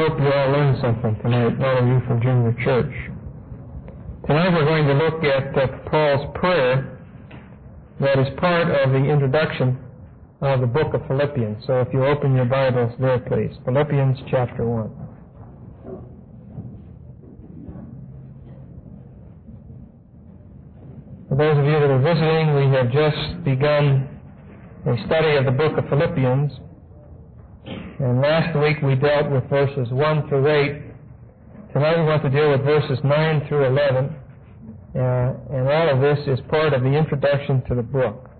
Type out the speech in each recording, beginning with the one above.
hope you all learned something tonight, all of you from junior church. Tonight we're going to look at Paul's prayer that is part of the introduction of the book of Philippians. So if you open your Bibles there, please. Philippians chapter 1. For those of you that are visiting, we have just begun a study of the book of Philippians. And last week we dealt with verses 1 through 8. Tonight we want to deal with verses 9 through 11. And all of this is part of the introduction to the book.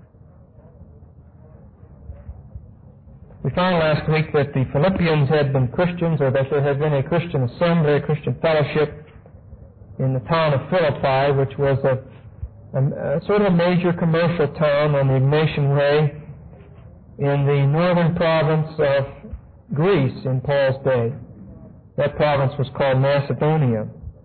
We found last week that the Philippians had been Christians, or that there had been a Christian assembly, a Christian fellowship in the town of Philippi, which was a sort of a major commercial town on the Egnatian Way in the northern province of Greece in Paul's day. That province was called Macedonia.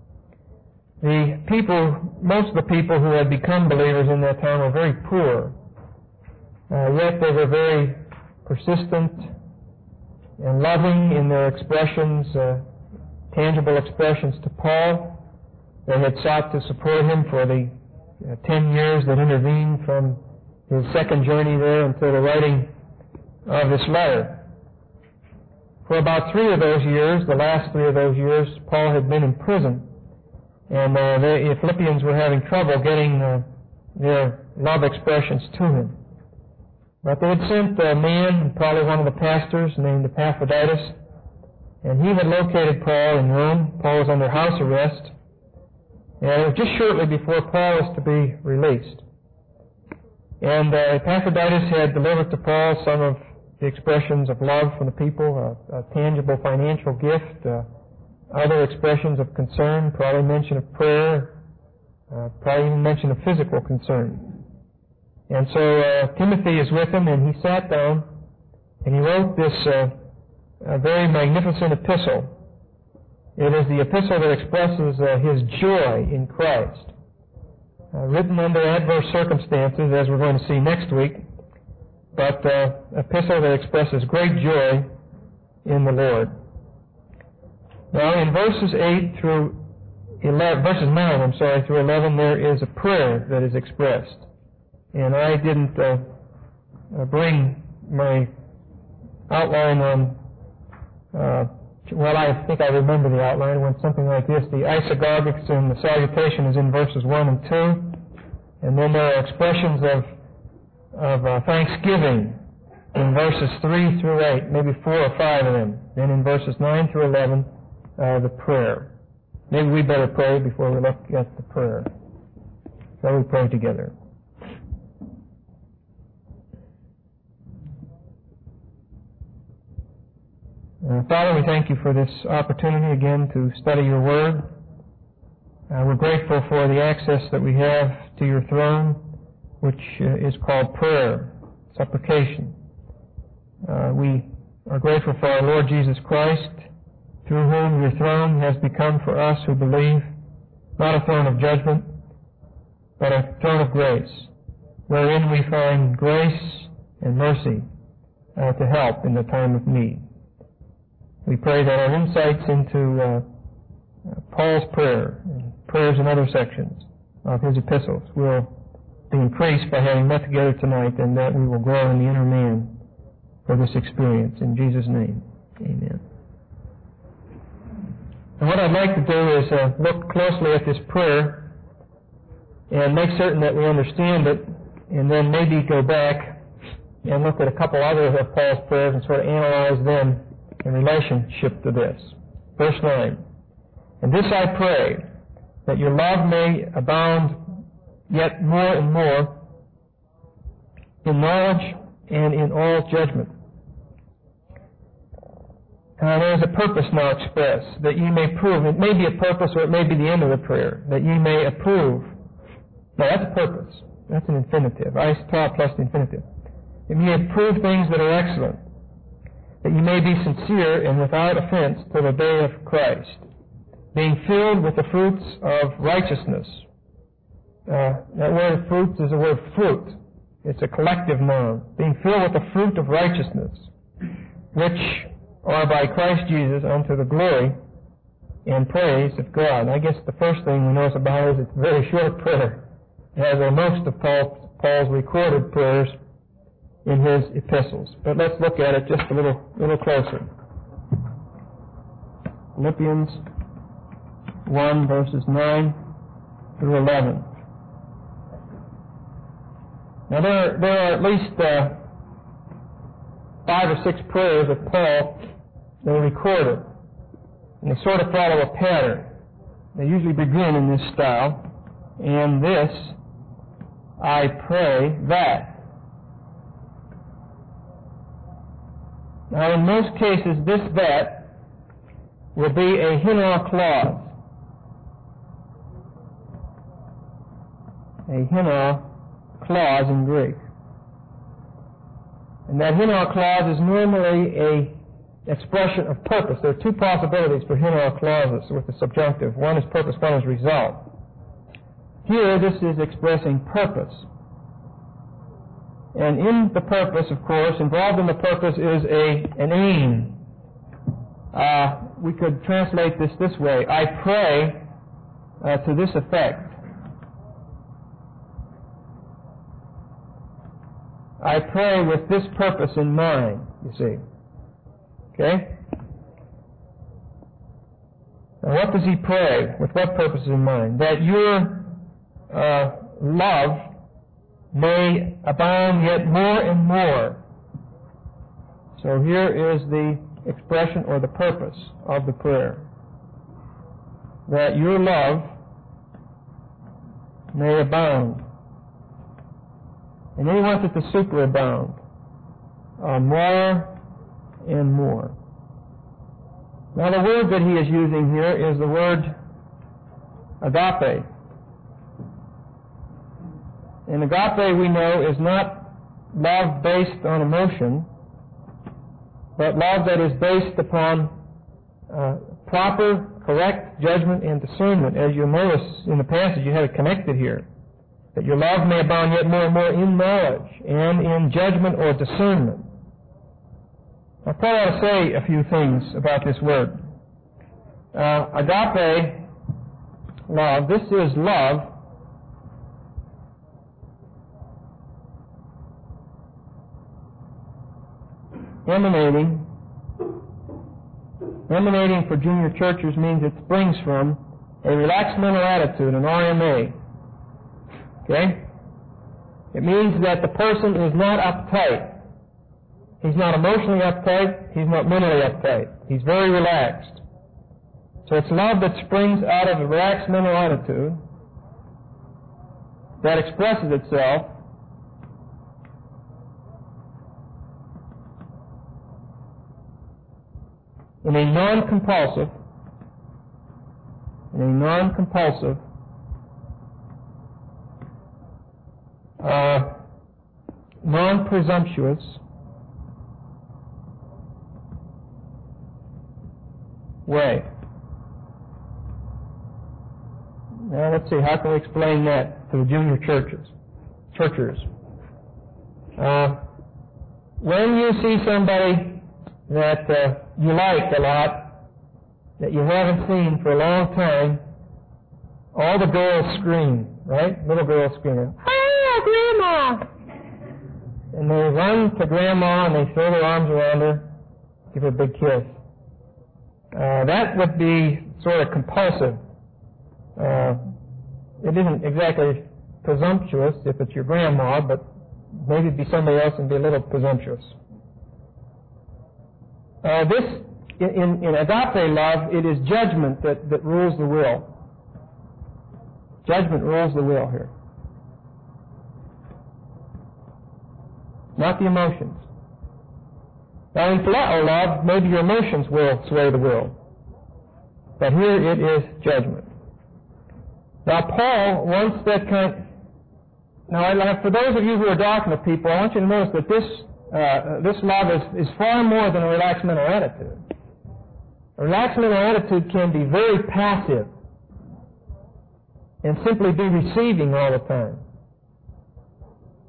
Most of the people who had become believers in that town were very poor. Yet they were very persistent and loving in their expressions, tangible expressions to Paul. They had sought to support him for the 10 years that intervened from his second journey there until the writing of this letter. For about 3 of those years, the last 3 of those years, Paul had been in prison, and the Philippians were having trouble getting their love expressions to him. But they had sent a man, probably one of the pastors, named Epaphroditus, and he had located Paul in Rome. Paul was under house arrest, and it was just shortly before Paul was to be released. And Epaphroditus had delivered to Paul some of the expressions of love from the people, a tangible financial gift, other expressions of concern, probably mention of prayer, probably even mention of physical concern. And so Timothy is with him, and he sat down, and he wrote this very magnificent epistle. It is the epistle that expresses his joy in Christ, written under adverse circumstances, as we're going to see next week, but epistle that expresses great joy in the Lord. Now, in verses 9 through 11, there is a prayer that is expressed. And I didn't bring my outline on, I think I remember the outline. It went something like this. The isagogics and the salutation is in verses 1 and 2. And then there are expressions of thanksgiving in verses 3 through 8, maybe 4 or 5 of them. Then in verses 9 through 11, the prayer. Maybe we better pray before we look at the prayer. So we pray together. Father, we thank you for this opportunity again to study your word. We're grateful for the access that we have to your throne, which is called prayer, supplication. We are grateful for our Lord Jesus Christ, through whom your throne has become for us who believe not a throne of judgment, but a throne of grace, wherein we find grace and mercy to help in the time of need. We pray that our insights into Paul's prayer, and prayers in other sections of his epistles, will be increased by having met together tonight, and that we will grow in the inner man for this experience. In Jesus' name, amen. And what I'd like to do is look closely at this prayer and make certain that we understand it, and then maybe go back and look at a couple others of Paul's prayers and sort of analyze them in relationship to this. Verse 9. And this I pray, that your love may abound yet more and more in knowledge and in all judgment. There is a purpose now expressed, that ye may prove. It may be a purpose, or it may be the end of the prayer, that ye may approve. Now that's a purpose. That's an infinitive. I taught plus the infinitive. That ye may approve things that are excellent, that ye may be sincere and without offense till the day of Christ, being filled with the fruits of righteousness. That word fruits is the word fruit. It's a collective noun. Being filled with the fruit of righteousness, which are by Christ Jesus unto the glory and praise of God. And I guess the first thing we notice about it is it's a very short prayer. It has most of Paul's recorded prayers in his epistles. But let's look at it just a little closer. Philippians 1, verses 9 through 11. Now there are at least 5 or 6 prayers of Paul that are recorded, and they sort of follow a pattern. They usually begin in this style, and this, I pray that. Now in most cases, this that will be a hina clause. A hina clause in Greek. And that hina clause is normally a expression of purpose. There are 2 possibilities for hina clauses with the subjunctive. One is purpose, one is result. Here, this is expressing purpose. And in the purpose, of course, involved in the purpose is an aim. We could translate this way. I pray to this effect. I pray with this purpose in mind, you see. Okay? Now what does he pray? With what purpose in mind? That your love may abound yet more and more. So here is the expression or the purpose of the prayer. That your love may abound. And then he wants it to superabound. More and more. Now the word that he is using here is the word agape. And agape, we know, is not love based on emotion, but love that is based upon proper, correct judgment and discernment. As you'll notice in the passage, you have it connected here. That your love may abound yet more and more in knowledge and in judgment or discernment. Now, Paul ought to say a few things about this word. Agape love, this is love emanating for junior churches means it springs from a relaxed mental attitude, an RMA. Okay? It means that the person is not uptight. He's not emotionally uptight. He's not mentally uptight. He's very relaxed. So it's love that springs out of a relaxed mental attitude that expresses itself in a non-compulsive, non-presumptuous, way. Now let's see, how can we explain that to the junior churchers? When you see somebody that you like a lot, that you haven't seen for a long time, all the girls scream, right? Little girls scream, "Oh, Grandma!" And they run to Grandma and they throw their arms around her, give her a big kiss. That would be sort of compulsive. It isn't exactly presumptuous if it's your grandma, but maybe it'd be somebody else and be a little presumptuous. In agape love, it is judgment that rules the will. Judgment rules the will here. Not the emotions. Now in phileo love, maybe your emotions will sway the will. But here it is judgment. Now Paul wants that kind... Now for those of you who are doctrinal people, I want you to notice that this love is far more than a relaxed mental attitude. A relaxed mental attitude can be very passive and simply be receiving all the time.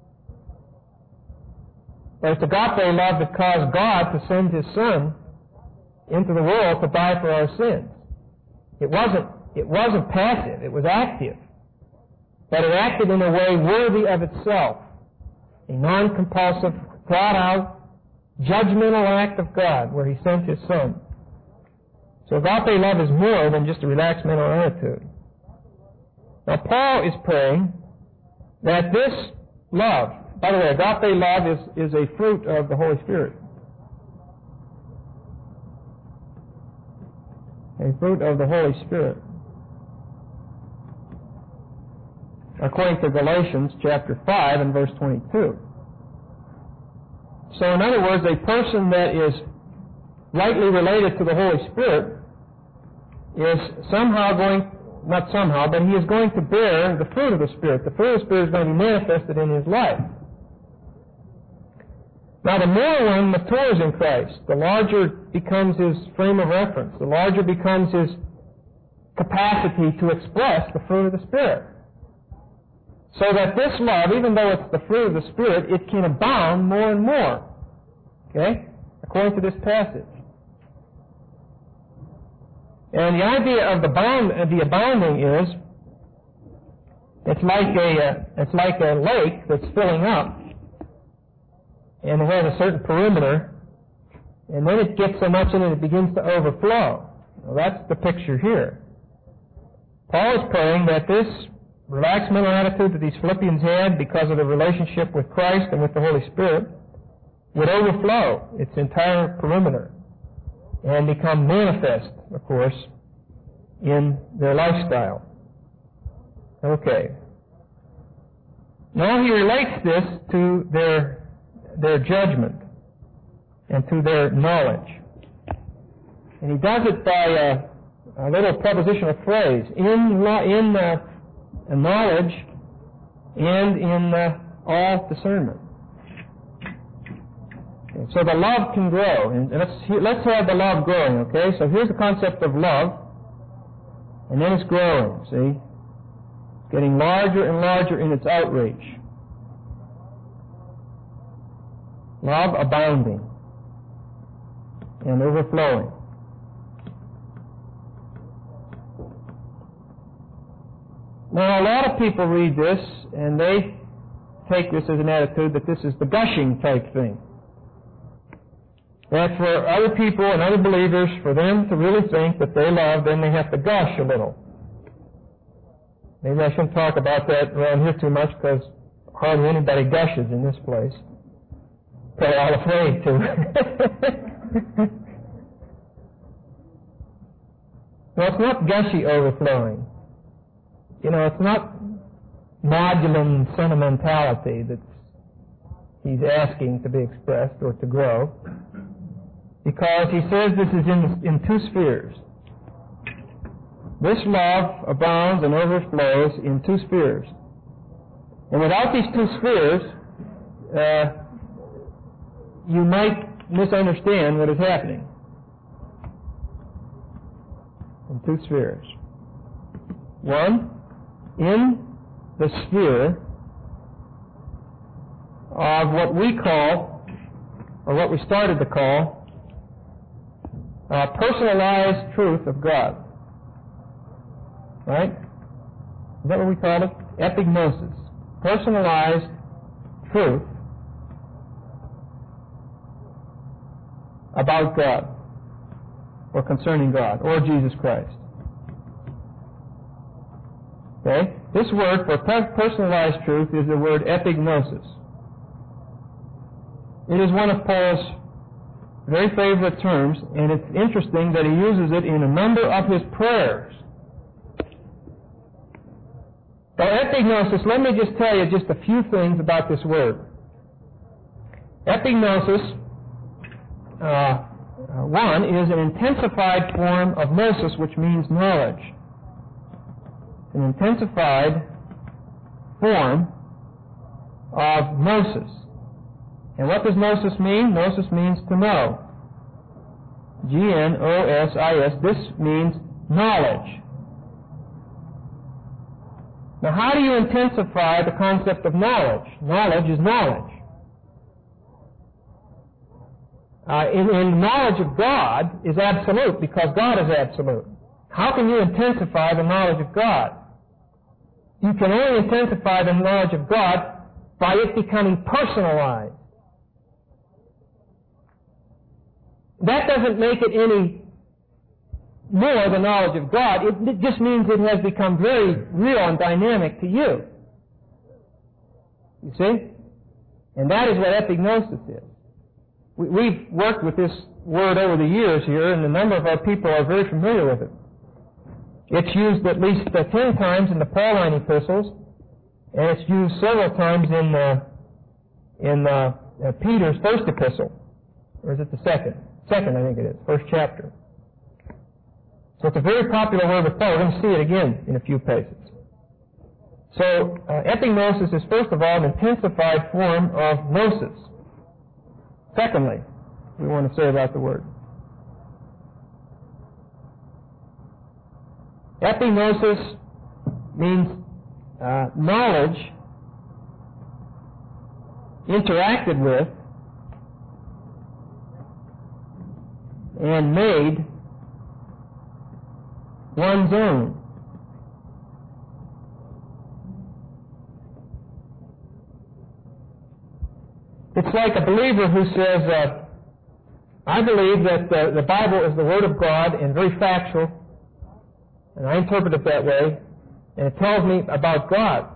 But it's agape love that caused God to send His Son into the world to die for our sins. It wasn't passive, it was active. But it acted in a way worthy of itself. A non-compulsive, thought-out, judgmental act of God where He sent His Son. So agape love is more than just a relaxed mental attitude. Now Paul is praying that this love, by the way, agape love is a fruit of the Holy Spirit. A fruit of the Holy Spirit. According to Galatians chapter 5 and verse 22. So in other words, a person that is rightly related to the Holy Spirit is but he is going to bear the fruit of the Spirit. The fruit of the Spirit is going to be manifested in his life. Now the more one matures in Christ, the larger becomes his frame of reference. The larger becomes his capacity to express the fruit of the Spirit. So that this love, even though it's the fruit of the Spirit, it can abound more and more. Okay? According to this passage. And the idea of the abounding is, it's like a lake that's filling up, and it has a certain perimeter, and then it gets so much in it begins to overflow. Well, that's the picture here. Paul is praying that this relaxed mental attitude that these Philippians had because of the relationship with Christ and with the Holy Spirit would overflow its entire perimeter and become manifest, of course, in their lifestyle. Okay. Now he relates this to their judgment and to their knowledge. And he does it by a little prepositional phrase, in knowledge and in all discernment. Okay, so the love can grow. And let's have the love growing, okay? So here's the concept of love. And then it's growing, see? It's getting larger and larger in its outreach. Love abounding and overflowing. Now, a lot of people read this, and they take this as an attitude that this is the gushing type thing. That for other people and other believers, for them to really think that they love, then they have to gush a little. Maybe I shouldn't talk about that around here too much, because hardly anybody gushes in this place. They're all afraid to. Well, it's not gushy overflowing. You know, it's not maudlin sentimentality that he's asking to be expressed or to grow, because he says this is in two spheres. This love abounds and overflows in two spheres. And without these two spheres, you might misunderstand what is happening. In two spheres. One, in the sphere of what we call, or what we started to call, personalized truth of God. Right? Is that what we call it? Epignosis. Personalized truth about God, or concerning God, or Jesus Christ. Okay? This word for personalized truth is the word epignosis. It is one of Paul's very favorite terms, and it's interesting that he uses it in a number of his prayers. So epignosis, let me just tell you just a few things about this word. Epignosis, one, is an intensified form of gnosis, which means knowledge. An intensified form of gnosis. And what does gnosis mean? Gnosis means to know. G-N-O-S-I-S. This means knowledge. Now, how do you intensify the concept of knowledge? Knowledge is knowledge. in knowledge of God is absolute because God is absolute. How can you intensify the knowledge of God? You can only intensify the knowledge of God by it becoming personalized. That doesn't make it any more the knowledge of God. It just means it has become very real and dynamic to you. You see? And that is what epignosis is. We've worked with this word over the years here, and a number of our people are very familiar with it. It's used at least 10 times in the Pauline epistles, and it's used several times in Peter's first epistle. Or is it the second? Second, I think it is. First chapter. So it's a very popular word with Paul. We're going to see it again in a few pages. So epignosis is, first of all, an intensified form of gnosis. Secondly, we want to say about the word. Epignosis means knowledge interacted with and made one's own. It's like a believer who says, I believe that the Bible is the Word of God and very factual, and I interpret it that way, and it tells me about God.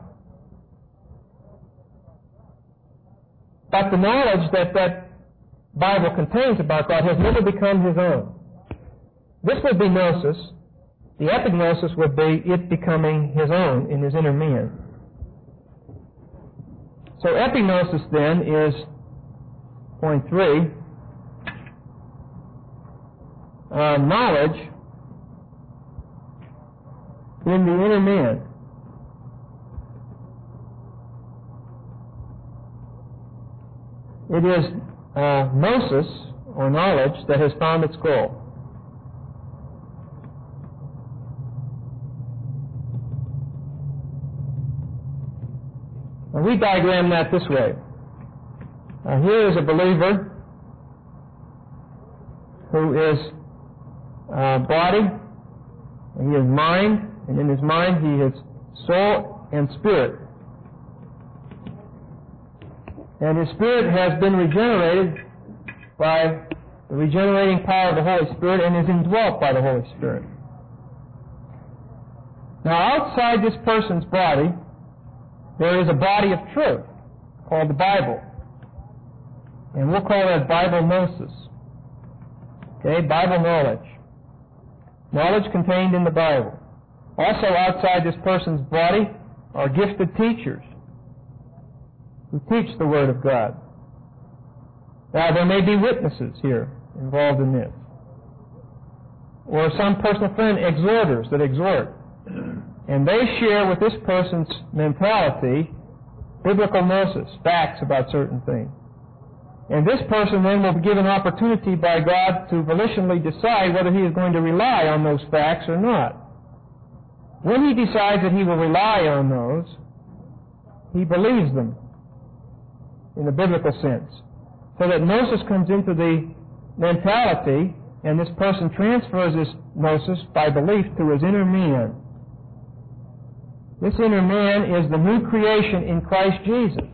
But the knowledge that that Bible contains about God has never become his own. This would be gnosis. The epignosis would be it becoming his own in his inner man. So epignosis then is, point 3, knowledge in the inner man. It is gnosis, or knowledge, that has found its goal. And we diagram that this way. Here is a believer who is body, and he is mind, and in his mind he is soul and spirit. And his spirit has been regenerated by the regenerating power of the Holy Spirit and is indwelt by the Holy Spirit. Now, outside this person's body, there is a body of truth called the Bible. And we'll call that Bible gnosis. Okay, Bible knowledge. Knowledge contained in the Bible. Also outside this person's body are gifted teachers who teach the Word of God. Now, there may be witnesses here involved in this. Or some personal friend exhorters that exhort. And they share with this person's mentality biblical gnosis, facts about certain things. And this person then will be given opportunity by God to volitionally decide whether he is going to rely on those facts or not. When he decides that he will rely on those, he believes them in the biblical sense. So that gnosis comes into the mentality, and this person transfers this gnosis by belief to his inner man. This inner man is the new creation in Christ Jesus.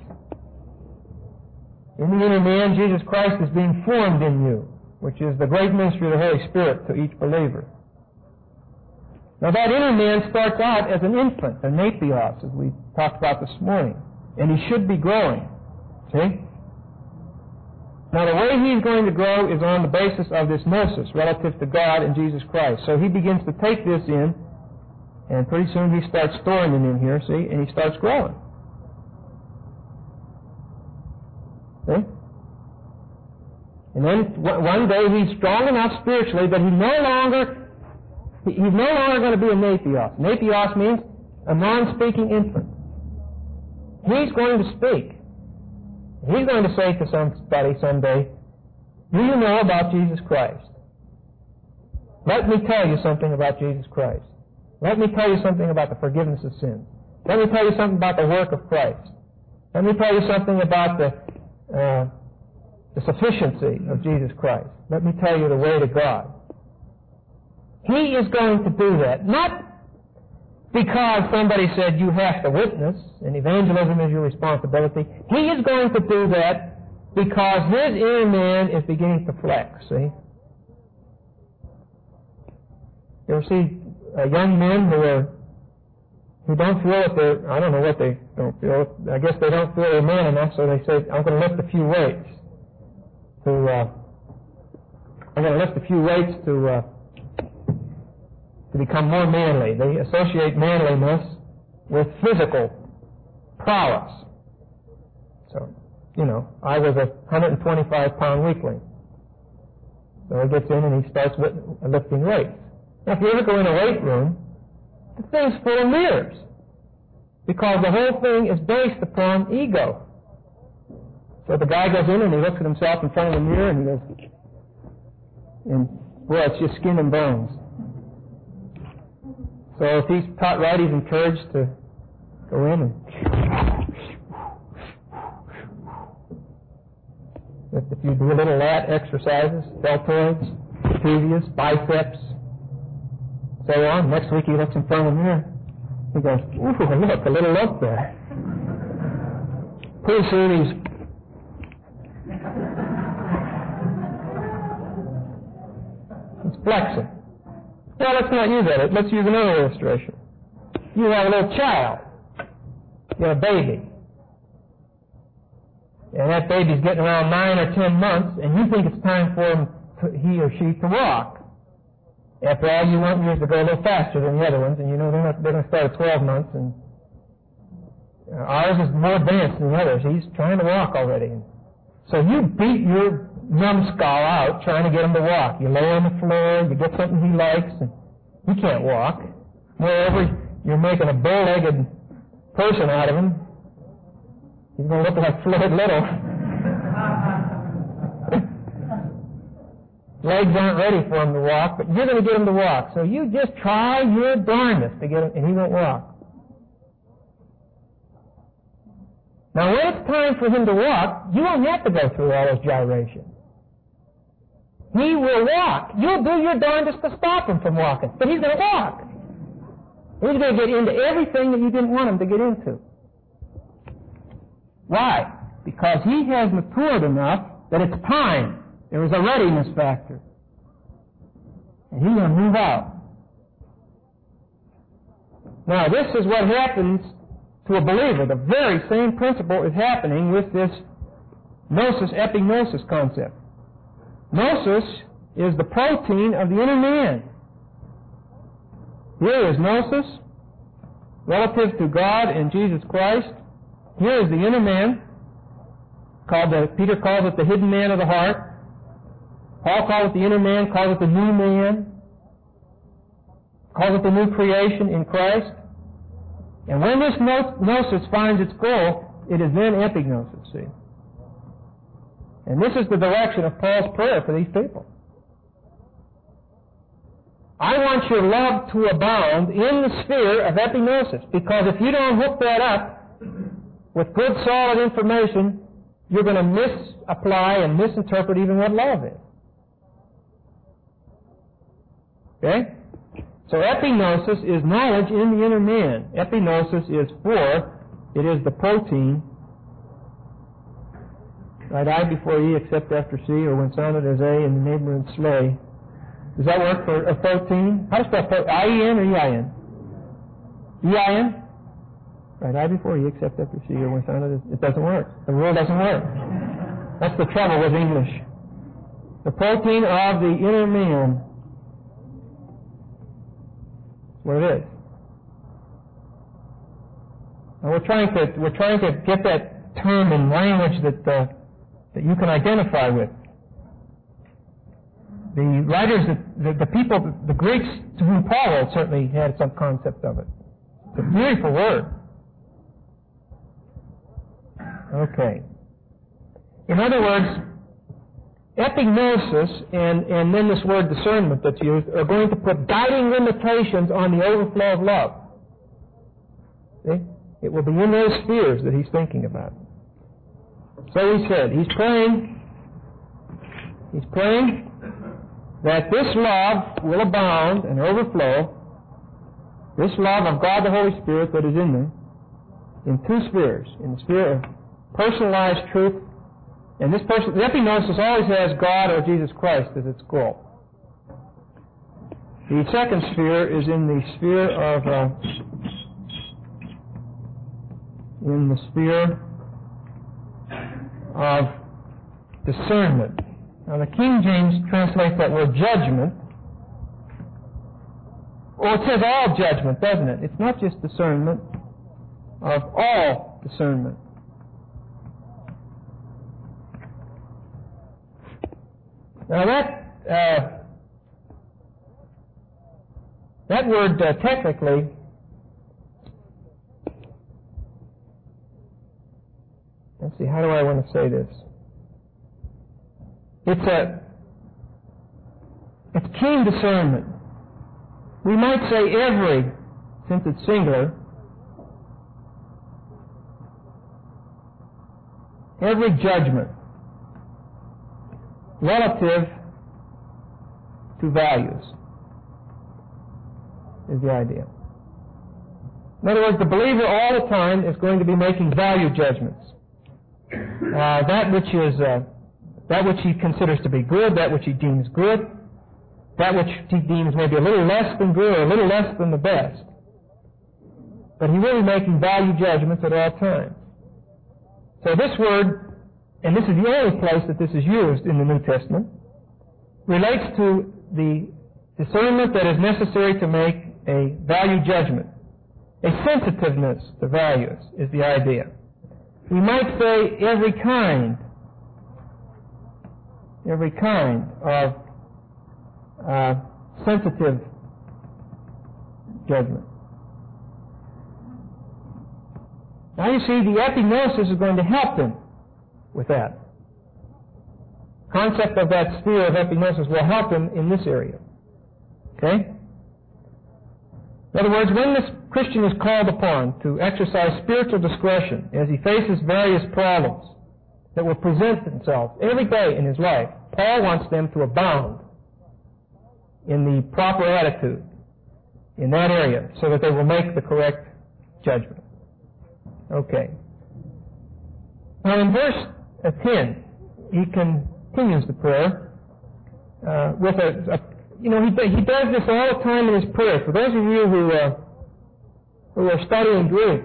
In the inner man, Jesus Christ is being formed in you, which is the great ministry of the Holy Spirit to each believer. Now, that inner man starts out as an infant, a napios, as we talked about this morning, and he should be growing. See? Now, the way he's going to grow is on the basis of this gnosis relative to God and Jesus Christ. So he begins to take this in, and pretty soon he starts storing it in here, see, and he starts growing. See? And then one day he's strong enough spiritually that he's no longer going to be a napios. Napios means a non-speaking infant. He's going to speak. He's going to say to somebody someday, do you know about Jesus Christ? Let me tell you something about Jesus Christ. Let me tell you something about the forgiveness of sins. Let me tell you something about the work of Christ. Let me tell you something about the the sufficiency of Jesus Christ. Let me tell you the way to God. He is going to do that, not because somebody said you have to witness and evangelism is your responsibility. He is going to do that because his inner man is beginning to flex, see? You ever see young men who don't feel that they're, I don't know what they don't feel. I guess they don't feel they're man enough, so they say, I'm going to lift a few weights to become more manly. They associate manliness with physical prowess. So, I was a 125-pound weakling. So he gets in and he starts lifting weights. Now, if you ever go in a weight room, the thing's full of mirrors, because the whole thing is based upon ego. So the guy goes in and he looks at himself in front of the mirror and he goes, and boy, it's just skin and bones. So if he's taught right, he's encouraged to go in and if you do little lat exercises, deltoids, trapezius, biceps, so on. Next week he looks in front of the mirror. He goes, ooh, look, a little lump there. Pretty soon he's flexing. Well, let's not use that. Let's use another illustration. You have a little child. You have a baby. And that baby's getting around 9 or 10 months, and you think it's time for he or she to walk. After all, you want yours to go a little faster than the other ones, and they're going to start at 12 months, and ours is more advanced than the others. He's trying to walk already. So you beat your numbskull out trying to get him to walk. You lay on the floor, you get something he likes, and he can't walk. Moreover, you're making a bow-legged person out of him. He's going to look like Floyd Little. Legs aren't ready for him to walk, but you're going to get him to walk. So you just try your darndest to get him, and he won't walk. Now, when it's time for him to walk, you won't have to go through all those gyrations. He will walk. You'll do your darndest to stop him from walking, but he's going to walk. He's going to get into everything that you didn't want him to get into. Why? Because he has matured enough that it's time. There is a readiness factor. And he's going to move out. Now, this is what happens to a believer. The very same principle is happening with this gnosis, epignosis concept. Gnosis is the protein of the inner man. Here is gnosis, relative to God and Jesus Christ. Here is the inner man, Peter calls it the hidden man of the heart. Paul calls it the inner man, calls it the new man, calls it the new creation in Christ. And when this gnosis finds its goal, it is then epignosis, see. And this is the direction of Paul's prayer for these people. I want your love to abound in the sphere of epignosis, because if you don't hook that up with good, solid information, you're going to misapply and misinterpret even what love is. Okay? So epignosis is knowledge in the inner man. Epignosis is it is the protein. Right eye before E except after C, or when sounded as A in the neighboring sleigh. Does that work for a protein? How do you spell protein? I-E-N or E-I-N? E-I-N? Right eye before E except after C, or when sounded as... It doesn't work. The rule doesn't work. That's the trouble with English. The protein of the inner man. That's what it is. Now we're trying to get that term in language that you can identify with. The writers, the people, the Greeks to whom Paul wrote certainly had some concept of it. It's a beautiful word. Okay. In other words, epignosis and then this word discernment that's used are going to put guiding limitations on the overflow of love. See? It will be in those spheres that he's thinking about. So he said, he's praying He's praying that this love will abound and overflow, this love of God the Holy Spirit that is in them, in two spheres. In the sphere of personalized truth, and the epignosis always has God or Jesus Christ as its goal. The second sphere is in the sphere of discernment. Now the King James translates that word judgment. Well, it says all judgment, doesn't it? It's not just discernment, of all discernment. Now that word technically let's see, how do I want to say this? It's keen discernment. We might say every, since it's singular, every judgment relative to values is the idea. In other words, the believer all the time is going to be making value judgments. That which he considers to be good, that which he deems good, that which he deems maybe a little less than good or a little less than the best. But he will be making value judgments at all times. So this word, and this is the only place that this is used in the New Testament, relates to the discernment that is necessary to make a value judgment. A sensitiveness to values is the idea. We might say every kind of sensitive judgment. Now you see, the epignosis is going to help them with that. Concept of that sphere of epignosis will help them in this area. Okay? In other words, when this Christian is called upon to exercise spiritual discretion as he faces various problems that will present themselves every day in his life, Paul wants them to abound in the proper attitude in that area so that they will make the correct judgment. Okay. Now in verse 10, he continues the prayer with he does this all the time in his prayer. For those of you who are studying Greek,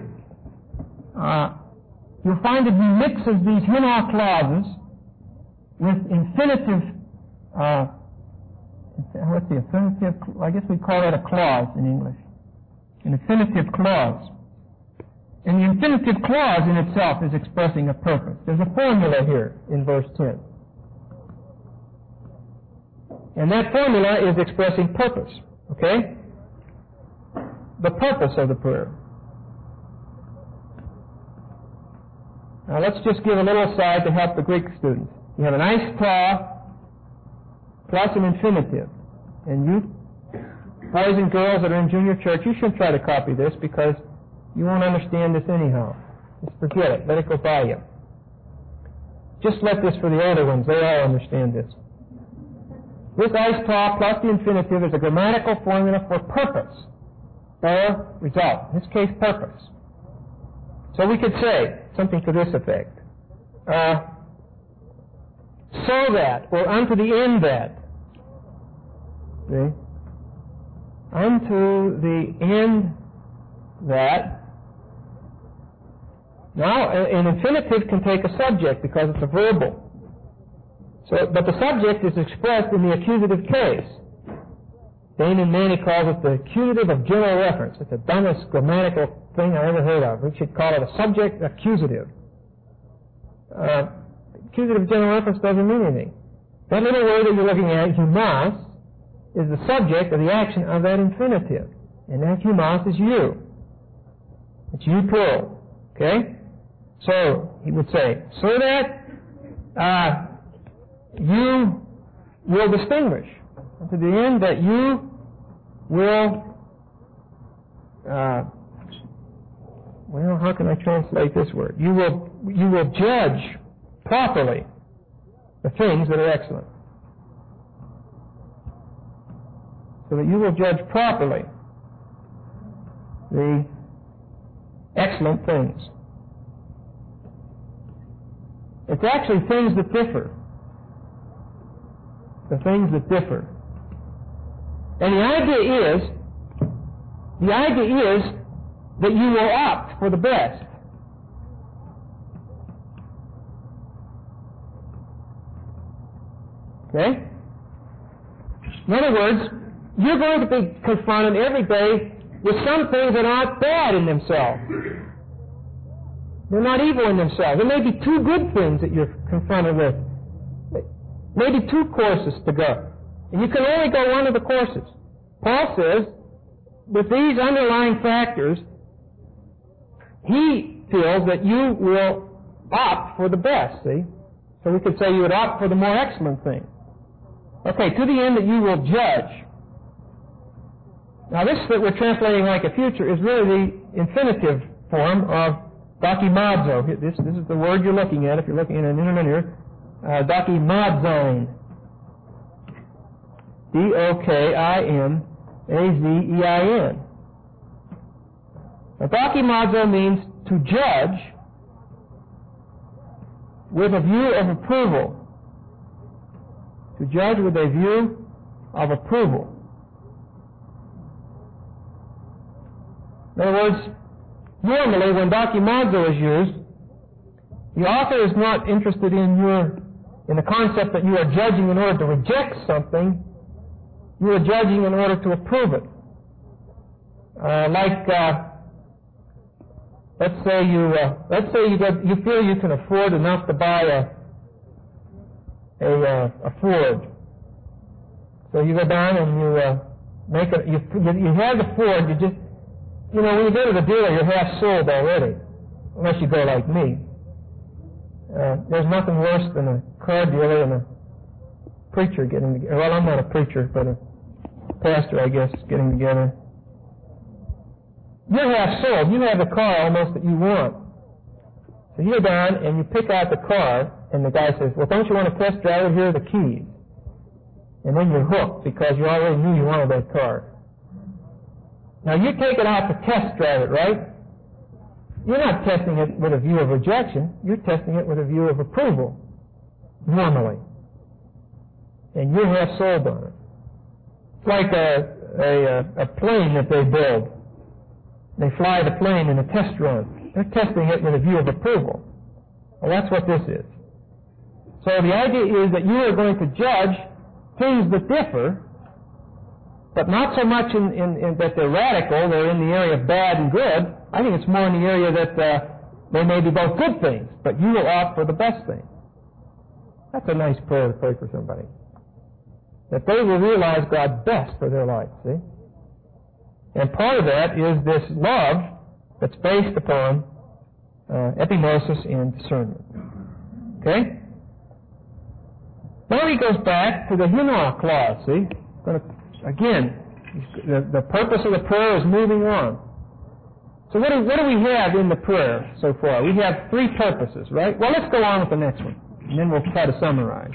you'll find that he mixes these hina clauses with infinitive, what's the infinitive? I guess we call that a clause in English. An infinitive clause. And the infinitive clause in itself is expressing a purpose. There's a formula here in verse 10. And that formula is expressing purpose. Okay? The purpose of the prayer. Now let's just give a little aside to help the Greek students. You have an ice plus an infinitive. And you boys and girls that are in junior church, you shouldn't try to copy this because you won't understand this anyhow. Just forget it. Let it go by you. Just let this for the older ones. They all understand this. This ice plus the infinitive is a grammatical formula for purpose or result. In this case, purpose. So we could say something to this effect. So that, or unto the end that. See? Unto the end that. Now, an infinitive can take a subject because it's a verbal. But the subject is expressed in the accusative case. Dane and Manny calls it the accusative of general reference. It's the dumbest grammatical thing I ever heard of. We should call it a subject accusative. Accusative of general reference doesn't mean anything. That little word that you're looking at, humas, is the subject of the action of that infinitive. And that humas is you. It's you plural. Okay? So, he would say, so that you will distinguish to the end that you will, how can I translate this word? You will judge properly the things that are excellent. so that you will judge properly the excellent things. It's actually things that differ. The things that differ. And the idea is that you will opt for the best. Okay? In other words, you're going to be confronted every day with some things that aren't bad in themselves. They're not evil in themselves. There may be two good things that you're confronted with. Maybe two courses to go. And you can only go one of the courses. Paul says, with these underlying factors, he feels that you will opt for the best, see? So we could say you would opt for the more excellent thing. Okay, to the end that you will judge. Now this that we're translating like a future is really the infinitive form of dokimazo. This is the word you're looking at if you're looking at an interlinear. Dokimazein. Dokimazein. Now dokimazo means to judge with a view of approval. To judge with a view of approval. In other words, normally when dokimazo is used, the author is not interested in the concept that you are judging in order to reject something. You are judging in order to approve it. Let's say you feel you can afford enough to buy a Ford. So you go down and you have the Ford. When you go to the dealer, you're half sold already, unless you go like me. There's nothing worse than a car dealer and a preacher getting together. Well, I'm not a preacher, but a pastor, I guess, getting together. You're half sold. You have the car almost that you want. So you go down and you pick out the car, and the guy says, well, don't you want to test drive it? Here are the keys. And then you're hooked because you already knew you wanted that car. Now, you take it out to test drive it, right? You're not testing it with a view of rejection. You're testing it with a view of approval, normally. And you're half sold on it. It's like a plane that they build. They fly the plane in a test run. They're testing it with a view of approval. Well, that's what this is. So the idea is that you are going to judge things that differ, but not so much in that they're radical, they're in the area of bad and good. I think it's more in the area that they may be both good things, but you will opt for the best thing. That's a nice prayer to pray for somebody. That they will realize God's best for their life, see? And part of that is this love that's based upon epignosis and discernment. Okay? Now he goes back to the hina clause, see? Again, the purpose of the prayer is moving on. So what do we have in the prayer so far? We have three purposes, right? Well, let's go on with the next one, and then we'll try to summarize.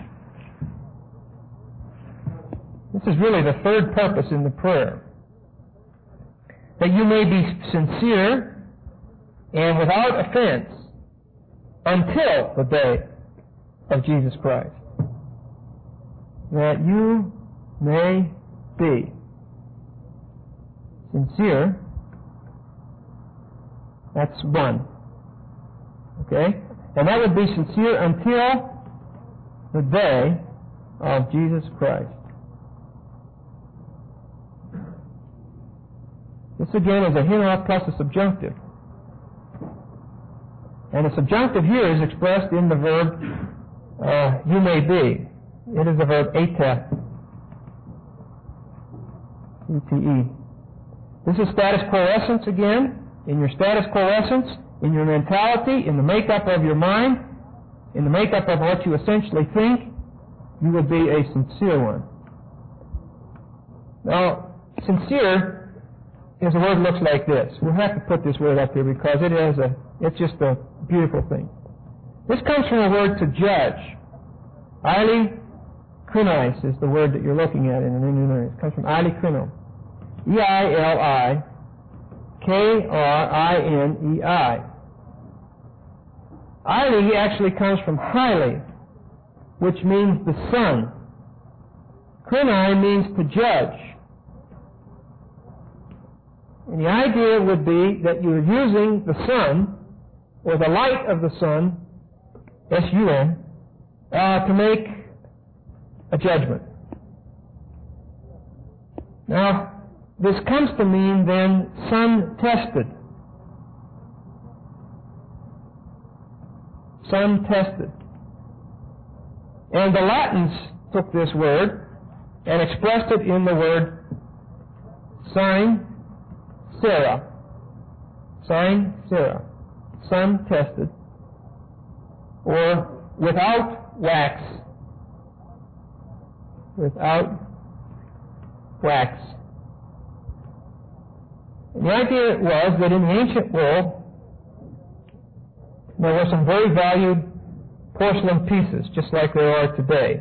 This is really the third purpose in the prayer. That you may be sincere and without offense until the day of Jesus Christ. That you may be sincere. That's one. Okay? And that would be sincere until the day of Jesus Christ. This again is a hina plus a subjunctive. And the subjunctive here is expressed in the verb you may be. It is the verb eta. E-T-E. This is status quo essence again. In your status quo essence, in your mentality, in the makeup of your mind, in the makeup of what you essentially think, you will be a sincere one. Now, sincere is a word that looks like this. We'll have to put this word up here because it's just a beautiful thing. This comes from the word to judge. Eili Krinos is the word that you're looking at in an Indian learning. It comes from Eili Krino. E-I-L-I-K-R-I-N-E-I. Eili actually comes from highly, which means the sun. Krinai means to judge. And the idea would be that you're using the sun, or the light of the sun, S-U-N, to make a judgment. Now, this comes to mean then sun-tested. Sun-tested. And the Latins took this word and expressed it in the word sign sera. Sign sera. Sun-tested. Or without wax. Without wax. And the idea was that in the ancient world, there were some very valued porcelain pieces, just like there are today.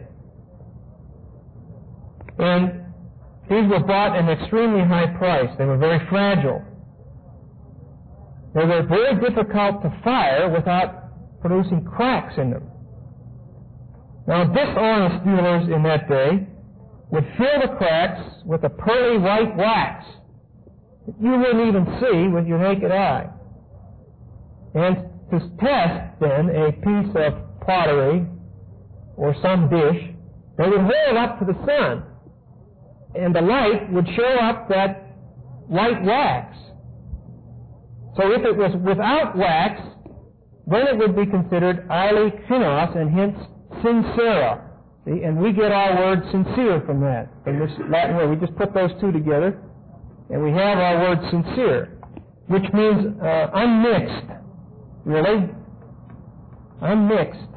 And these were bought at an extremely high price. They were very fragile. They were very difficult to fire without producing cracks in them. Now, dishonest dealers in that day would fill the cracks with a pearly white wax that you wouldn't even see with your naked eye. And to test, then, a piece of pottery or some dish, they would hold it up to the sun, and the light would show up that white wax. So if it was without wax, then it would be considered eili krinos, and hence sincera. See? And we get our word sincere from that, from this Latin word. We just put those two together, and we have our word sincere, which means unmixed. Really? Unmixed.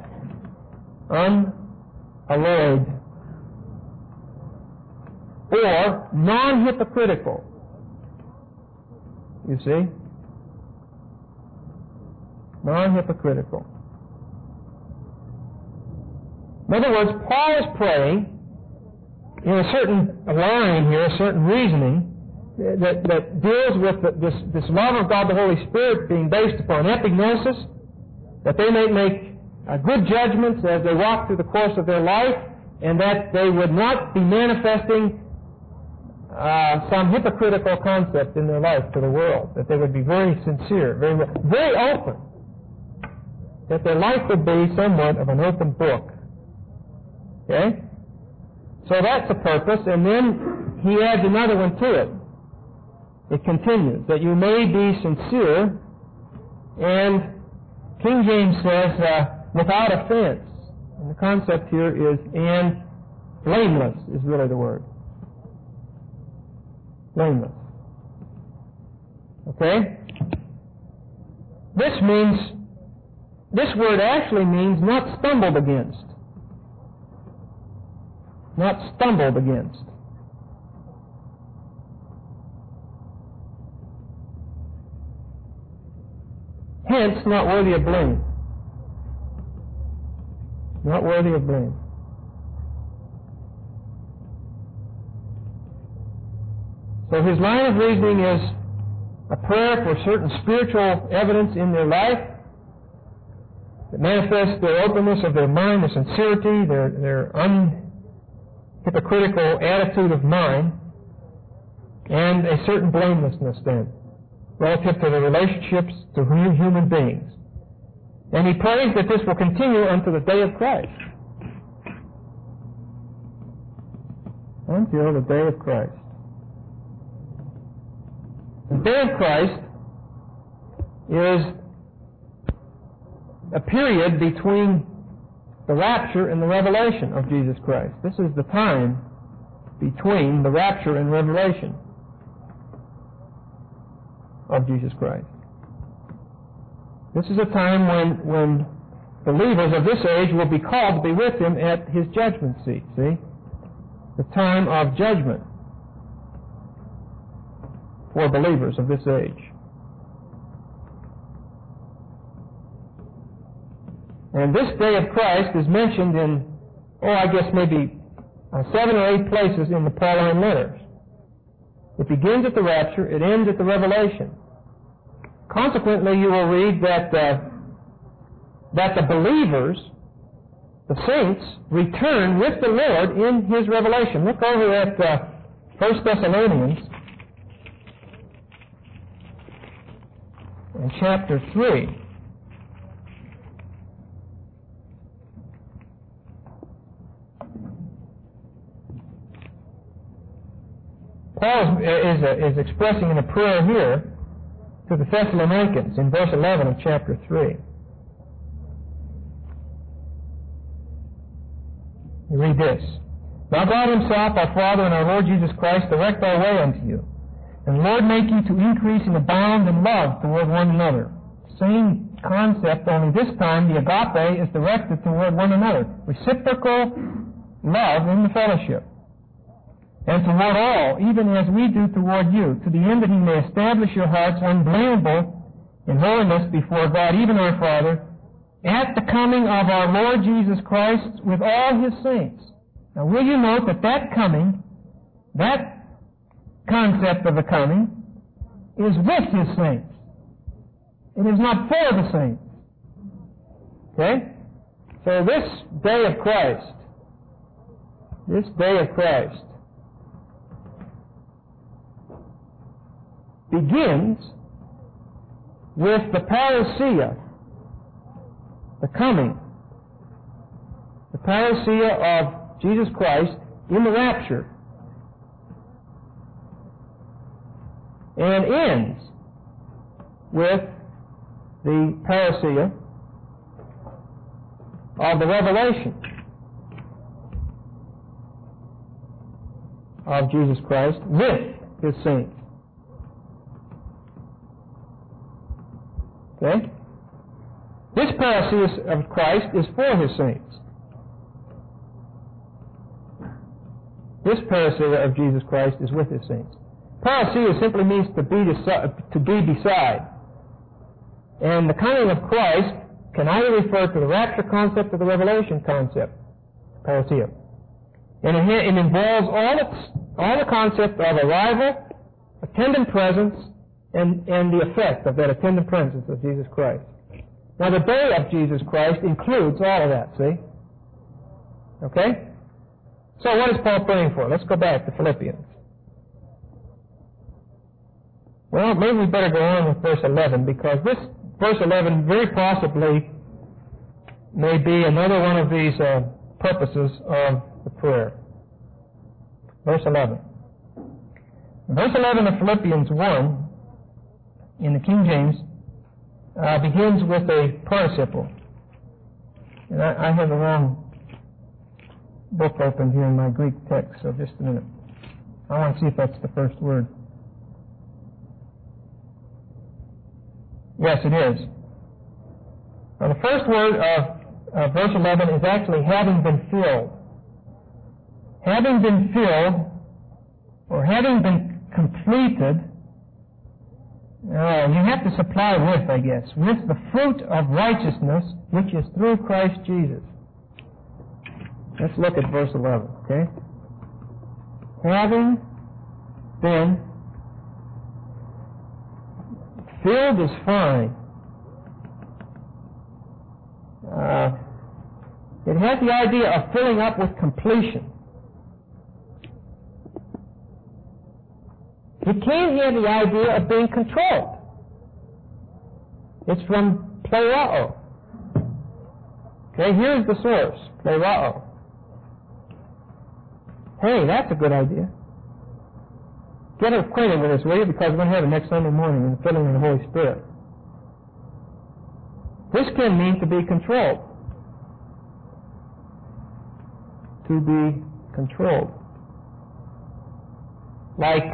Unalloyed. Or non-hypocritical. You see? Non-hypocritical. In other words, Paul is praying in a certain line here, a certain reasoning, that deals with this love of God the Holy Spirit being based upon epignosis, that they may make good judgments as they walk through the course of their life, and that they would not be manifesting some hypocritical concept in their life to the world, that they would be very sincere, very open, that their life would be somewhat of an open book. Okay? So that's the purpose, and then he adds another one to it. It continues, that you may be sincere, and King James says, without offense. And the concept here is, and blameless is really the word. Blameless. Okay? This word actually means not stumbled against. Not stumbled against. Hence, not worthy of blame. Not worthy of blame. So his line of reasoning is a prayer for certain spiritual evidence in their life that manifests their openness of their mind, their sincerity, their unhypocritical attitude of mind, and a certain blamelessness then, relative to the relationships to human beings. And he prays that this will continue unto the day of Christ. Until the day of Christ. The day of Christ is a period between the rapture and the revelation of Jesus Christ. This is the time between the rapture and revelation of Jesus Christ. This is a time when believers of this age will be called to be with Him at His judgment seat, see? The time of judgment for believers of this age. And this day of Christ is mentioned in, I guess maybe 7 or 8 places in the Pauline letters. It begins at the rapture, it ends at the revelation. Consequently, you will read that the believers, the saints, return with the Lord in His revelation. Look over at 1 Thessalonians in chapter 3. Paul is expressing in a prayer here to the Thessalonians in verse 11 of chapter 3. You read this. Now God Himself, our Father, and our Lord Jesus Christ, direct our way unto you. And the Lord make you to increase and abound in love toward one another. Same concept, only this time the agape is directed toward one another. Reciprocal love in the fellowship. And toward all, even as we do toward you, to the end that He may establish your hearts unblameable in holiness before God, even our Father, at the coming of our Lord Jesus Christ with all His saints. Now, will you note that coming, that concept of the coming, is with His saints. It is not for the saints. Okay? So this day of Christ, begins with the parousia, the coming, the parousia of Jesus Christ in the rapture, and ends with the parousia of the revelation of Jesus Christ with His saints. Okay? This parousia of Christ is for His saints. This parousia of Jesus Christ is with His saints. Parousia simply means to be beside. And the coming of Christ can either refer to the rapture concept or the revelation concept, parousia. And it involves all the concept of arrival, attendant presence, and the effect of that attendant presence of Jesus Christ. Now, the day of Jesus Christ includes all of that, see? Okay? So what is Paul praying for? Let's go back to Philippians. Well, maybe we better go on with verse 11, because this verse 11 very possibly may be another one of these purposes of the prayer. Verse 11. Verse 11 of Philippians 1 in the King James begins with a participle. And I have the wrong book open here in my Greek text, so just a minute. I want to see if that's the first word. Yes, it is. Now, the first word of verse 11 is actually having been filled. Having been filled, or having been completed, you have to supply with, I guess, with the fruit of righteousness, which is through Christ Jesus. Let's look at verse 11, okay? Having been filled is fine. It has the idea of filling up with completion. It can't have the idea of being controlled. It's from plerao. Okay, here's the source, plerao. Hey, that's a good idea. Get acquainted with this, will you? Because we're going to have it next Sunday morning in the filling of the Holy Spirit. This can mean to be controlled. To be controlled. Like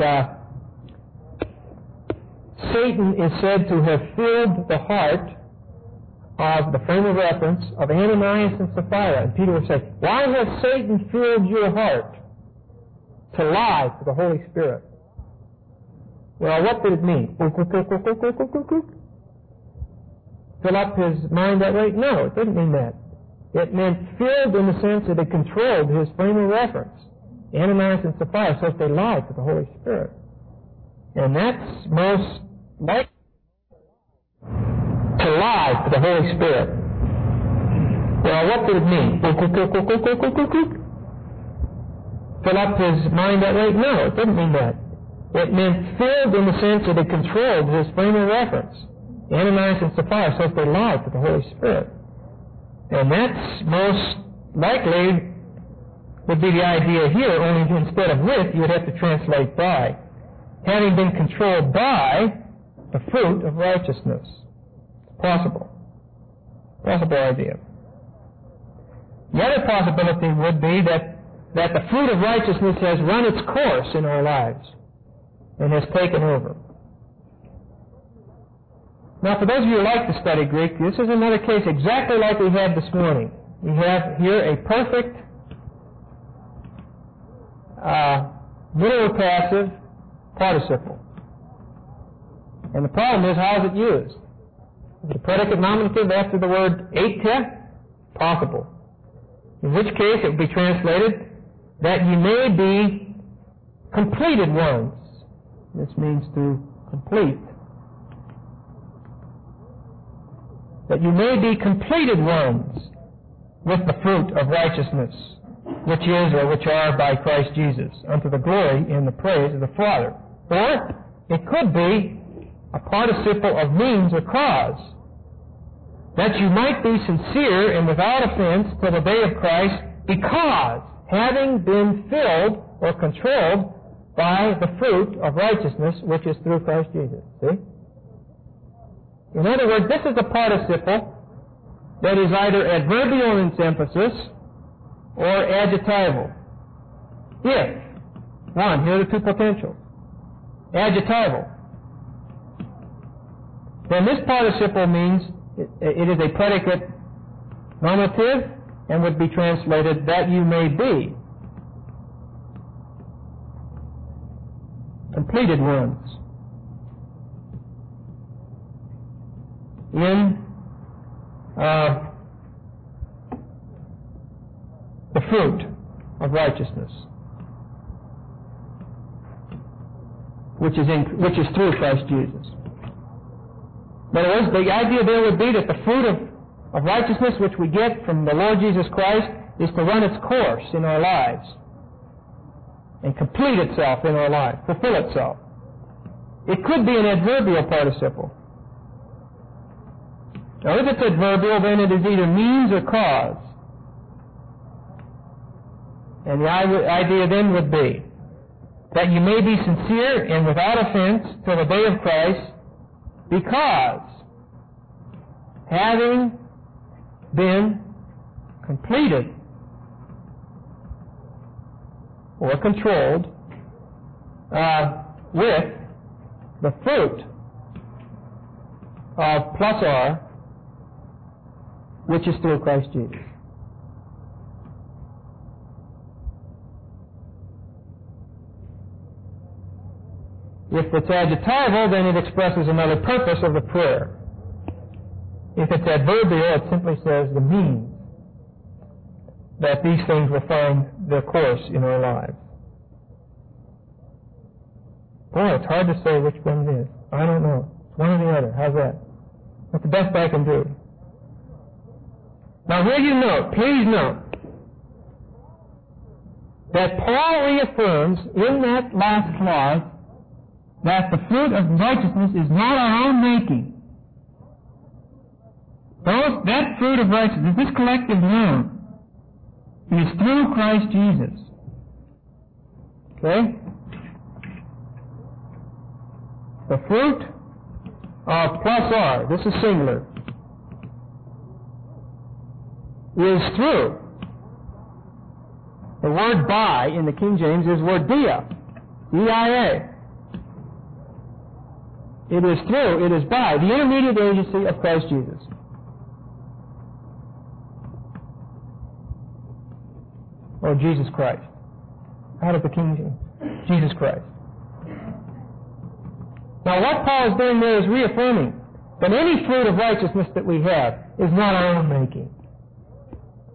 Satan is said to have filled the heart of the frame of reference of Ananias and Sapphira. And Peter would say, why has Satan filled your heart to lie to the Holy Spirit? Well, what did it mean? Fill up his mind that way? No, it didn't mean that. It meant filled in the sense that it controlled his frame of reference. Ananias and Sapphira, so if they lied to the Holy Spirit. And that's most likely to lie to the Holy Spirit. Well, what did it mean? Fill up his mind that way? No, it didn't mean that. It meant filled in the sense that it controlled his frame of reference. Ananias and Sapphira, so if they lied to the Holy Spirit. And that's most likely would be the idea here, only instead of with, you would have to translate by. Having been controlled by the fruit of righteousness. It's possible. Possible idea. The other possibility would be that the fruit of righteousness has run its course in our lives and has taken over. Now, for those of you who like to study Greek, this is another case exactly like we had this morning. We have here a perfect literal passive participle. And the problem is, how is it used? Is it a predicate nominative after the word eite? Possible. In which case it would be translated, that you may be completed ones. This means to complete. That you may be completed ones with the fruit of righteousness, which is or which are by Christ Jesus, unto the glory and the praise of the Father. Or it could be a participle of means or cause, that you might be sincere and without offense till the day of Christ, because having been filled or controlled by the fruit of righteousness, which is through Christ Jesus. See? In other words, this is a participle that is either adverbial in its emphasis or adjectival. If, one, here are the two potentials. Adjectival. Then this participle means it is a predicate nominative and would be translated, that you may be completed ones in the fruit of righteousness, which is through Christ Jesus. In other words, the idea there would be that the fruit of righteousness which we get from the Lord Jesus Christ is to run its course in our lives and complete itself in our life, fulfill itself. It could be an adverbial participle. Now, if it's adverbial, then it is either means or cause. And the idea then would be that you may be sincere and without offense till the day of Christ, because having been completed or controlled with the fruit of plus R, which is through Christ Jesus. If it's adjectival, then it expresses another purpose of the prayer. If it's adverbial, it simply says the means that these things will find their course in our lives. Boy, it's hard to say which one it is. I don't know. It's one or the other. How's that? That's the best I can do. Now, will you note, please note, that Paul reaffirms in that last clause that the fruit of righteousness is not our own making. That fruit of righteousness, this collective noun, is through Christ Jesus. Okay? The fruit of plus R, this is singular, is through. The word by in the King James is word dia, D-I-A. It is through, it is by, the intermediate agency of Christ Jesus. Or Jesus Christ. Out of the King James. Jesus Christ. Now what Paul is doing there is reaffirming that any fruit of righteousness that we have is not our own making.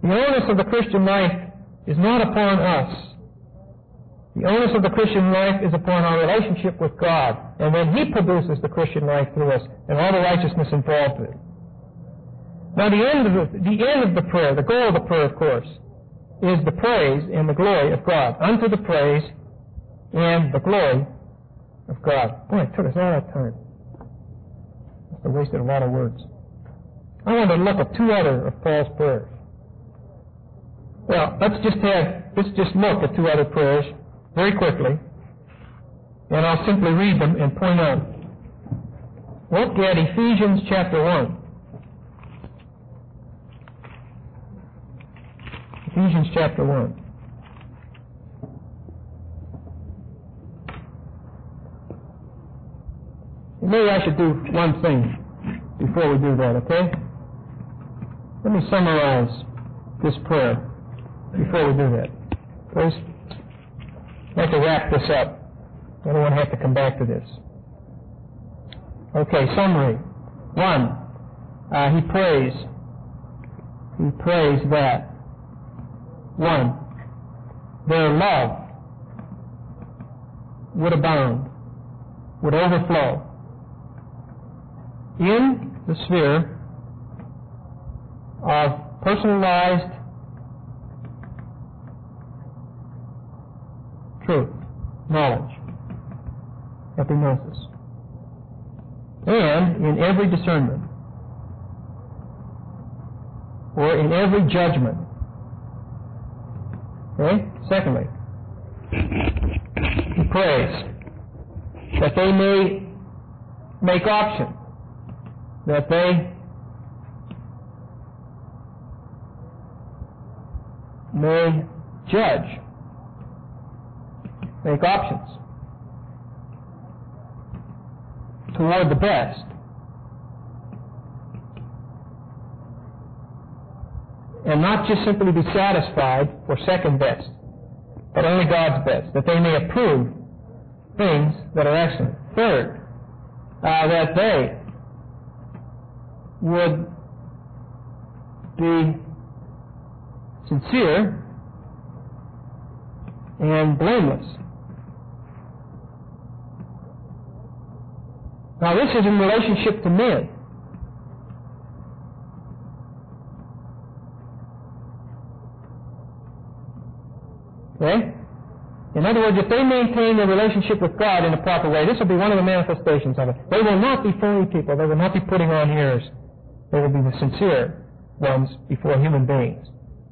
The onus of the Christian life is not upon us. The onus of the Christian life is upon our relationship with God, and then He produces the Christian life through us, and all the righteousness involved with it. Now, the end of the prayer, the goal of the prayer, of course, is the praise and the glory of God. Unto the praise and the glory of God. Boy, it took us all that time. I wasted a lot of words. I want to look at two other of Paul's prayers. Well, let's just look at two other prayers very quickly, and I'll simply read them and point out. Look at Ephesians chapter 1. Ephesians chapter 1. Maybe I should do one thing before we do that, okay? Let me summarize this prayer before we do that. Please? I'd like to wrap this up. I don't want to have to come back to this. Okay, summary. 1. He prays that 1. Their love would abound, would overflow in the sphere of personalized truth, knowledge, epignosis, and in every discernment, or in every judgment. Okay? Secondly, he prays that they may make option, that they may judge, make options toward the best. And not just simply be satisfied for second best, but only God's best, that they may approve things that are excellent. Third, that they would be sincere and blameless. Now, this is in relationship to men. Okay? In other words, if they maintain their relationship with God in a proper way, this will be one of the manifestations of it. They will not be phony people. They will not be putting on airs. They will be the sincere ones before human beings.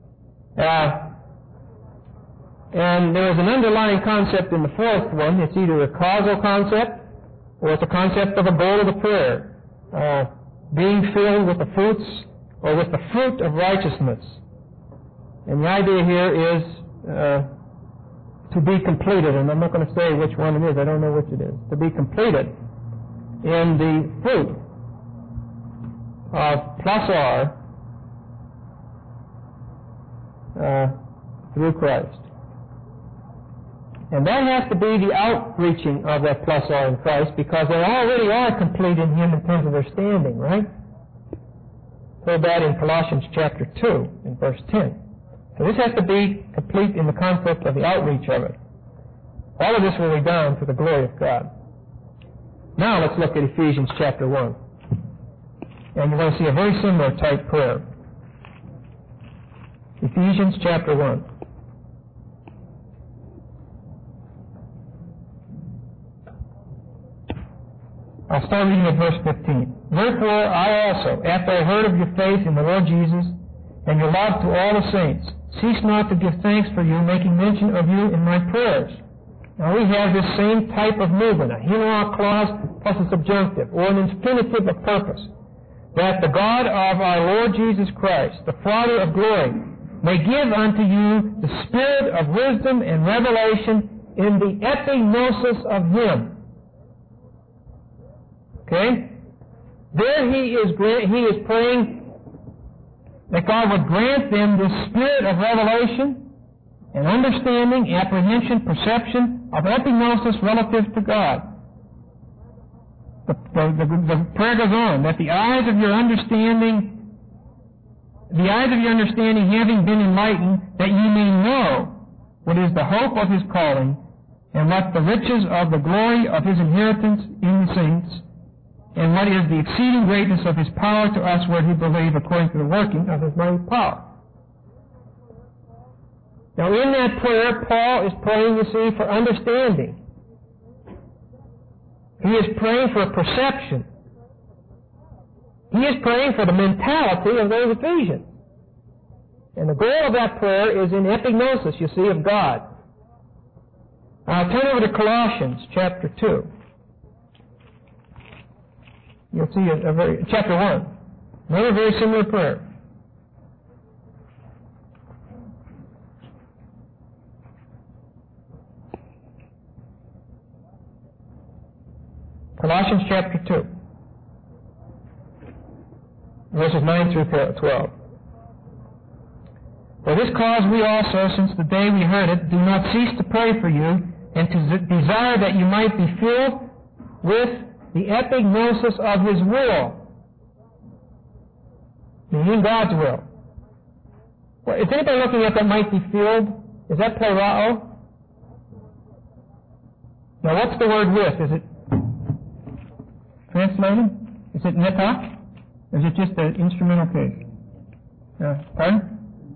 And there is an underlying concept in the fourth one. It's either a causal concept or it's a concept of a goal of the prayer. Being filled with the fruits or with the fruit of righteousness. And the idea here is to be completed. And I'm not going to say which one it is. I don't know which it is. To be completed in the fruit of plus R through Christ. And that has to be the outreaching of that plus R in Christ, because they already are complete in Him in terms of their standing, right? Heard that in Colossians chapter 2, in verse 10. So this has to be complete in the concept of the outreach of it. All of this will be done to the glory of God. Now let's look at Ephesians chapter 1. And we're going to see a very similar type prayer. Ephesians chapter 1. I'll start reading at verse 15. Therefore I also, after I heard of your faith in the Lord Jesus, and your love to all the saints, cease not to give thanks for you, making mention of you in my prayers. Now we have this same type of movement, a hemlock clause plus a subjunctive, or an infinitive of purpose, that the God of our Lord Jesus Christ, the Father of glory, may give unto you the spirit of wisdom and revelation in the epignosis of Him. Okay? There he is praying that God would grant them this spirit of revelation and understanding, apprehension, perception of epignosis relative to God. The prayer goes on, that the eyes of your understanding the eyes of your understanding having been enlightened, that ye may know what is the hope of his calling, and what the riches of the glory of his inheritance in the saints, and what is the exceeding greatness of his power to us who believe, according to the working of his mighty power. Now in that prayer, Paul is praying, you see, for understanding. He is praying for perception. He is praying for the mentality of those Ephesians. And the goal of that prayer is in epignosis, you see, of God. Turn over to Colossians chapter 2. You'll see chapter 1. Another very similar prayer. Colossians chapter 2. Verses 9 through 12. For this cause we also, since the day we heard it, do not cease to pray for you, and to desire that you might be filled with the epignosis of his will, meaning God's will. Well, is anybody looking at that might be filled? Is that plerao? Now what's the word with? Is it translated? Is it netak? Or is it just an instrumental case? Pardon?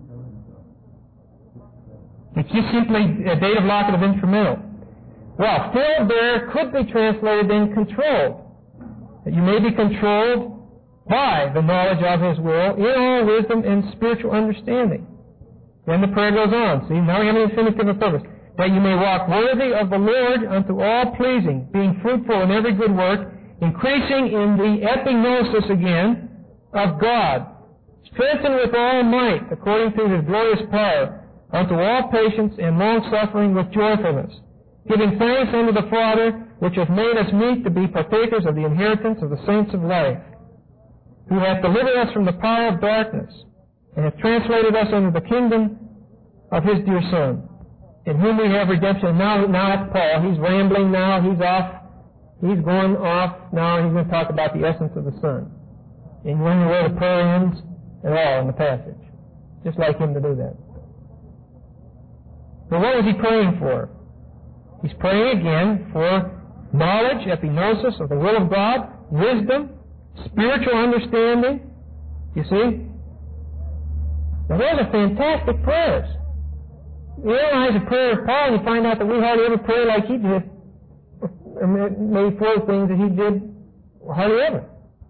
It's just simply a dative locket of instrumental. Well, filled there could be translated in controlled. That you may be controlled by the knowledge of his will in all wisdom and spiritual understanding. Then the prayer goes on. See, now we have an infinitive of purpose. That you may walk worthy of the Lord unto all pleasing, being fruitful in every good work, increasing in the epignosis again of God, strengthened with all might, according to his glorious power, unto all patience and long-suffering with joyfulness, giving thanks unto the Father, which hath made us meet to be partakers of the inheritance of the saints of light, who hath delivered us from the power of darkness, and hath translated us into the kingdom of his dear Son, in whom we have redemption. Now that's Paul. He's rambling now. He's off. He's going off. Now he's going to talk about the essence of the Son. And you wonder where the prayer ends at all in the passage. Just like him to do that. But what was he praying for? He's praying again for knowledge, epignosis of the will of God, wisdom, spiritual understanding. You see? Now those are fantastic prayers. You analyze the prayer of Paul and you find out that we hardly ever pray like he did. Or maybe four things that he did hardly ever.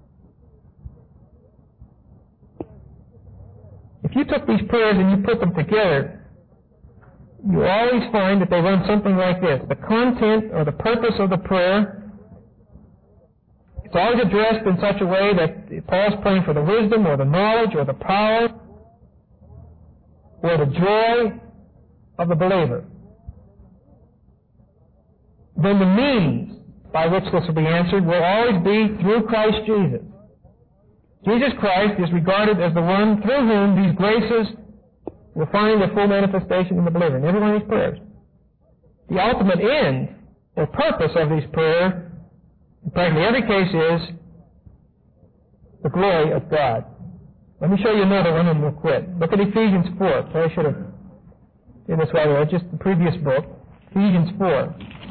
If you took these prayers and you put them together, you always find that they run something like this. The content or the purpose of the prayer, it's always addressed in such a way that Paul's praying for the wisdom or the knowledge or the power or the joy of the believer. Then the means by which this will be answered will always be through Christ Jesus. Jesus Christ is regarded as the one through whom these graces will find their full manifestation in the believer, in every one of these prayers. The ultimate end or purpose of these prayers, in practically every case, is the glory of God. Let me show you another one and we'll quit. Look at Ephesians 4. I should have did this right away, just the previous book. Ephesians 4.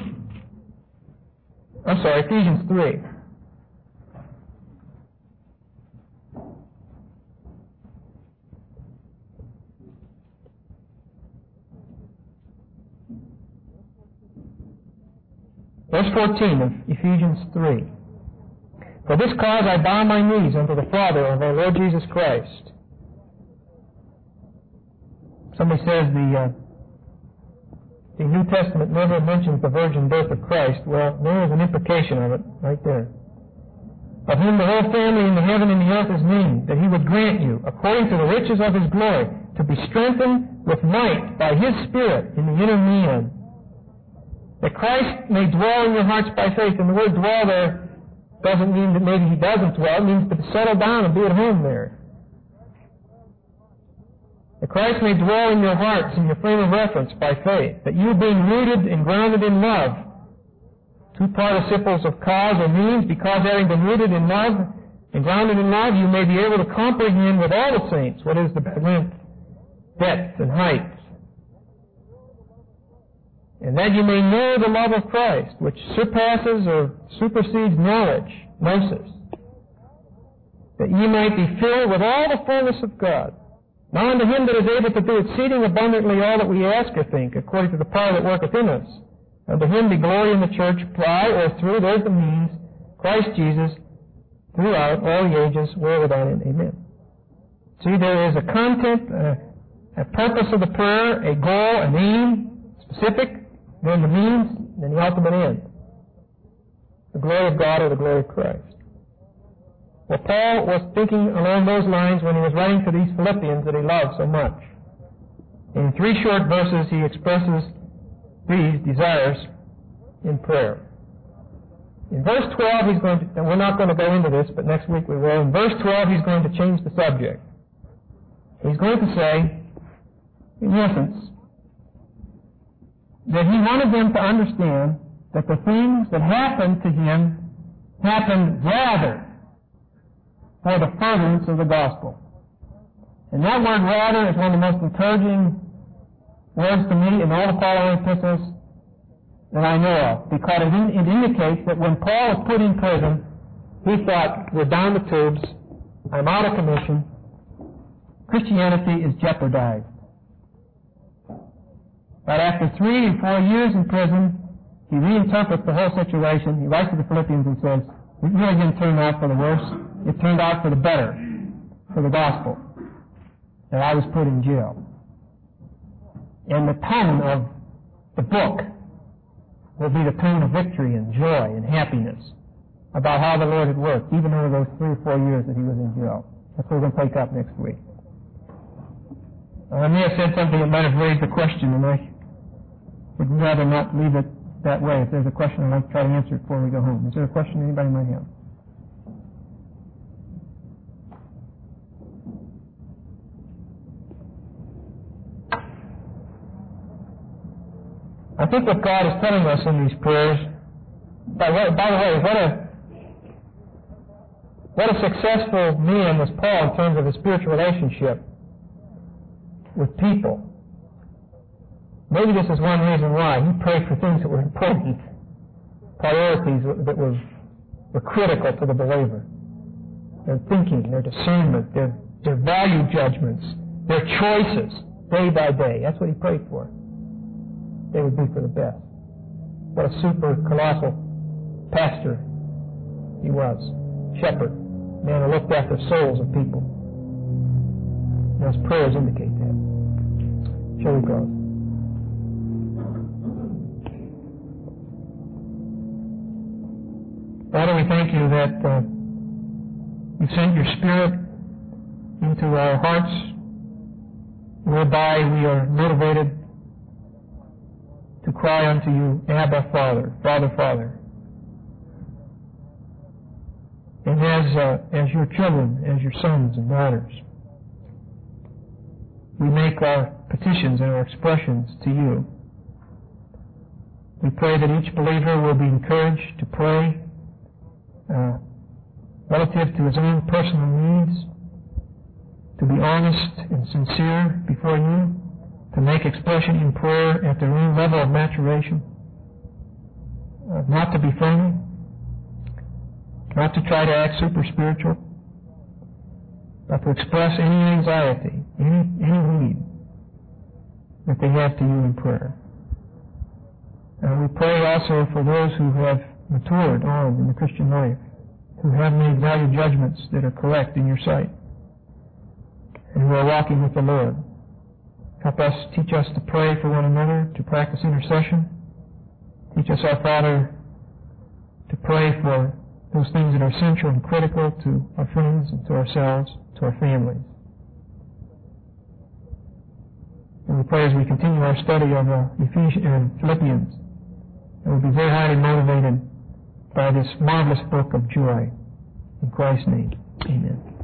I'm sorry, Ephesians 3. Verse 14 of Ephesians 3. For this cause I bow my knees unto the Father of our Lord Jesus Christ. Somebody says the New Testament never mentions the virgin birth of Christ. Well, there is an implication of it right there. Of whom the whole family in the heaven and the earth is named, that he would grant you, according to the riches of his glory, to be strengthened with might by his Spirit in the inner man, that Christ may dwell in your hearts by faith. And the word dwell there doesn't mean that maybe he doesn't dwell. It means to settle down and be at home there. That Christ may dwell in your hearts, in your frame of reference by faith. That you, being rooted and grounded in love, two participles of cause or means, because having been rooted in love, And grounded in love, you may be able to comprehend with all the saints what is the length, depth, and height. And that you may know the love of Christ, which surpasses or supersedes knowledge, gnosis, that ye might be filled with all the fullness of God. Now unto him that is able to do exceeding abundantly all that we ask or think, according to the power that worketh in us. Unto him be glory in the church by or through, there's the means, Christ Jesus, throughout all the ages, world without end. Amen. See, there is a content, a purpose of the prayer, a goal, an aim, specific, then the means, then the ultimate end. The glory of God or the glory of Christ. Well, Paul was thinking along those lines when he was writing to these Philippians that he loved so much. In 3 short verses, he expresses these desires in prayer. In verse 12, he's going to, and we're not going to go into this, but next week we will. In verse 12, he's going to change the subject. He's going to say, in essence, that he wanted them to understand that the things that happened to him happened rather for the furtherance of the gospel. And that word rather is one of the most encouraging words to me in all the following epistles that I know of, because it indicates that when Paul was put in prison, he thought, we're down the tubes, I'm out of commission, Christianity is jeopardized. But after 3 or 4 years in prison, he reinterprets the whole situation. He writes to the Philippians and says, it really didn't turn out for the worse. It turned out for the better, for the gospel, that I was put in jail. And the tone of the book will be the tone of victory and joy and happiness about how the Lord had worked, even over those 3 or 4 years that he was in jail. That's what we're going to take up next week. I may have said something that might have raised a question, and I would rather not leave it that way. If there's a question, I'd like to try to answer it before we go home. Is there a question anybody might have? I think what God is telling us in these prayers, by the way, what a successful man was Paul in terms of his spiritual relationship with people. Maybe this is one reason why he prayed for things that were important, priorities that were critical to the believer. Their thinking, their discernment, their value judgments, their choices, day by day. That's what he prayed for. They would be for the best. What a super colossal pastor he was. Shepherd. Man who looked after souls of people. And his prayers indicate that. Shall we close? Father, we thank you that you sent your Spirit into our hearts, whereby we are motivated to cry unto you, Abba, Father, Father, Father. And as your children, as your sons and daughters, we make our petitions and our expressions to you. We pray that each believer will be encouraged to pray relative to his own personal needs, to be honest and sincere before you, to make expression in prayer at their own level of maturation, not to be phony, not to try to act super spiritual, but to express any anxiety, any need that they have to you in prayer. And we pray also for those who have matured on in the Christian life, who have made value judgments that are correct in your sight, and who are walking with the Lord. Help us, teach us to pray for one another, to practice intercession. Teach us, our Father, to pray for those things that are essential and critical to our friends and to ourselves, to our families. And we pray as we continue our study of Philippians, that we'll be very highly motivated by this marvelous book of joy. In Christ's name, amen.